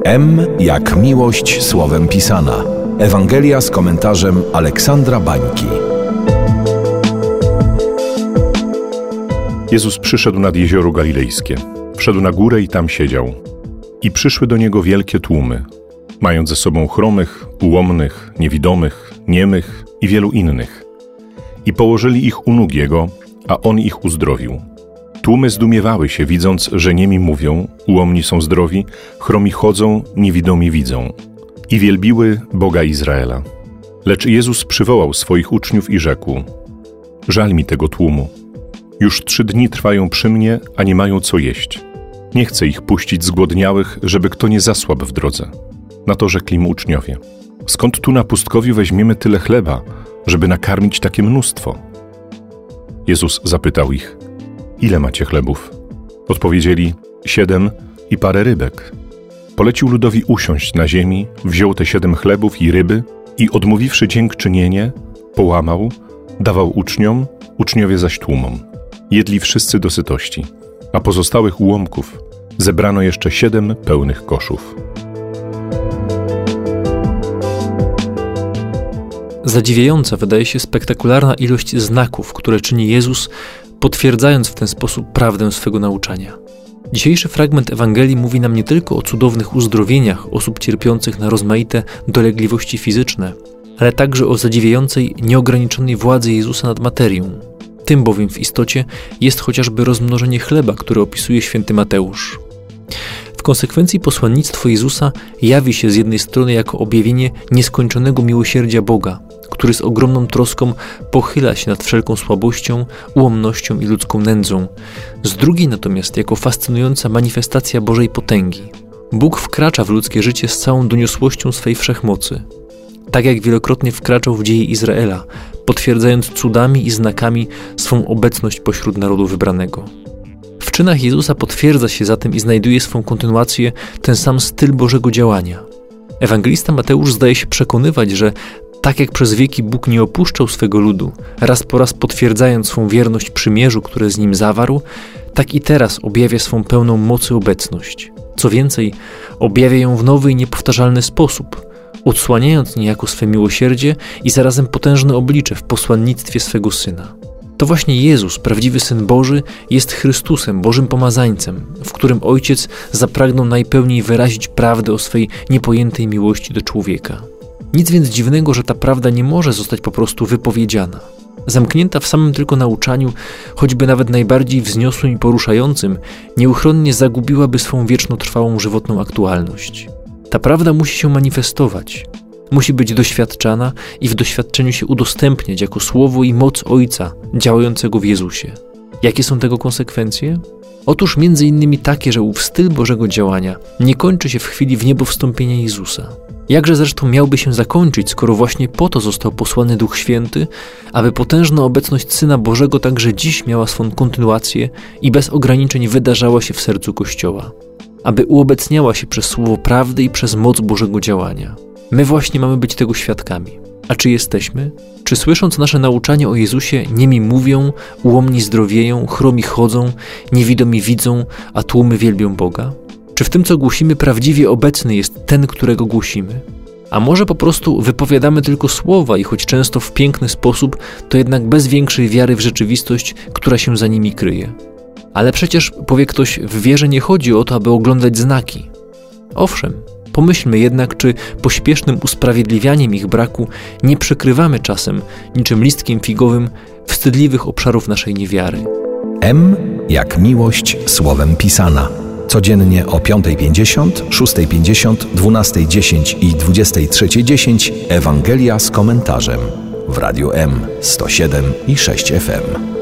M jak miłość słowem pisana. Ewangelia z komentarzem Aleksandra Bańki. Jezus przyszedł nad jezioro galilejskie. Wszedł na górę i tam siedział. I przyszły do Niego wielkie tłumy, mając ze sobą chromych, ułomnych, niewidomych, niemych i wielu innych. I położyli ich u nóg Jego, a On ich uzdrowił. Tłumy zdumiewały się, widząc, że niemi mówią, ułomni są zdrowi, chromi chodzą, niewidomi widzą. I wielbiły Boga Izraela. Lecz Jezus przywołał swoich uczniów i rzekł: żal mi tego tłumu. Już 3 dni trwają przy mnie, a nie mają co jeść. Nie chcę ich puścić zgłodniałych, żeby kto nie zasłabł w drodze. Na to rzekli mu uczniowie: skąd tu na pustkowiu weźmiemy tyle chleba, żeby nakarmić takie mnóstwo? Jezus zapytał ich: ile macie chlebów? Odpowiedzieli: 7 i parę rybek. Polecił ludowi usiąść na ziemi, wziął te 7 chlebów i ryby i odmówiwszy dziękczynienie, połamał, dawał uczniom, uczniowie zaś tłumom. Jedli wszyscy do sytości, a pozostałych ułomków zebrano jeszcze 7 pełnych koszów. Zadziwiająca wydaje się spektakularna ilość znaków, które czyni Jezus, potwierdzając w ten sposób prawdę swego nauczania. Dzisiejszy fragment Ewangelii mówi nam nie tylko o cudownych uzdrowieniach osób cierpiących na rozmaite dolegliwości fizyczne, ale także o zadziwiającej, nieograniczonej władzy Jezusa nad materią. Tym bowiem w istocie jest chociażby rozmnożenie chleba, które opisuje święty Mateusz. W konsekwencji posłannictwo Jezusa jawi się z jednej strony jako objawienie nieskończonego miłosierdzia Boga, który z ogromną troską pochyla się nad wszelką słabością, ułomnością i ludzką nędzą, z drugiej natomiast jako fascynująca manifestacja Bożej potęgi. Bóg wkracza w ludzkie życie z całą doniosłością swej wszechmocy, tak jak wielokrotnie wkraczał w dzieje Izraela, potwierdzając cudami i znakami swą obecność pośród narodu wybranego. W czynach Jezusa potwierdza się zatem i znajduje swą kontynuację ten sam styl Bożego działania. Ewangelista Mateusz zdaje się przekonywać, że tak jak przez wieki Bóg nie opuszczał swego ludu, raz po raz potwierdzając swą wierność przymierzu, które z nim zawarł, tak i teraz objawia swą pełną mocy obecność. Co więcej, objawia ją w nowy i niepowtarzalny sposób, odsłaniając niejako swe miłosierdzie i zarazem potężne oblicze w posłannictwie swego Syna. To właśnie Jezus, prawdziwy Syn Boży, jest Chrystusem, Bożym Pomazańcem, w którym Ojciec zapragnął najpełniej wyrazić prawdę o swej niepojętej miłości do człowieka. Nic więc dziwnego, że ta prawda nie może zostać po prostu wypowiedziana. Zamknięta w samym tylko nauczaniu, choćby nawet najbardziej wzniosłym i poruszającym, nieuchronnie zagubiłaby swą wiecznotrwałą żywotną aktualność. Ta prawda musi się manifestować, musi być doświadczana i w doświadczeniu się udostępniać jako słowo i moc Ojca działającego w Jezusie. Jakie są tego konsekwencje? Otóż między innymi takie, że ów styl Bożego działania nie kończy się w chwili wniebowstąpienia Jezusa. Jakże zresztą miałby się zakończyć, skoro właśnie po to został posłany Duch Święty, aby potężna obecność Syna Bożego także dziś miała swą kontynuację i bez ograniczeń wydarzała się w sercu Kościoła, aby uobecniała się przez słowo prawdy i przez moc Bożego działania. My właśnie mamy być tego świadkami. A czy jesteśmy? Czy słysząc nasze nauczanie o Jezusie, niemi mówią, ułomni zdrowieją, chromi chodzą, niewidomi widzą, a tłumy wielbią Boga? Czy w tym, co głosimy, prawdziwie obecny jest ten, którego głosimy? A może po prostu wypowiadamy tylko słowa i choć często w piękny sposób, to jednak bez większej wiary w rzeczywistość, która się za nimi kryje? Ale przecież, powie ktoś, w wierze nie chodzi o to, aby oglądać znaki. Owszem, pomyślmy jednak, czy pośpiesznym usprawiedliwianiem ich braku nie przykrywamy czasem, niczym listkiem figowym, wstydliwych obszarów naszej niewiary. M jak miłość słowem pisana. Codziennie o 5:50, 6:50, 12:10 i 23:10 Ewangelia z komentarzem w Radiu M 107,6 FM.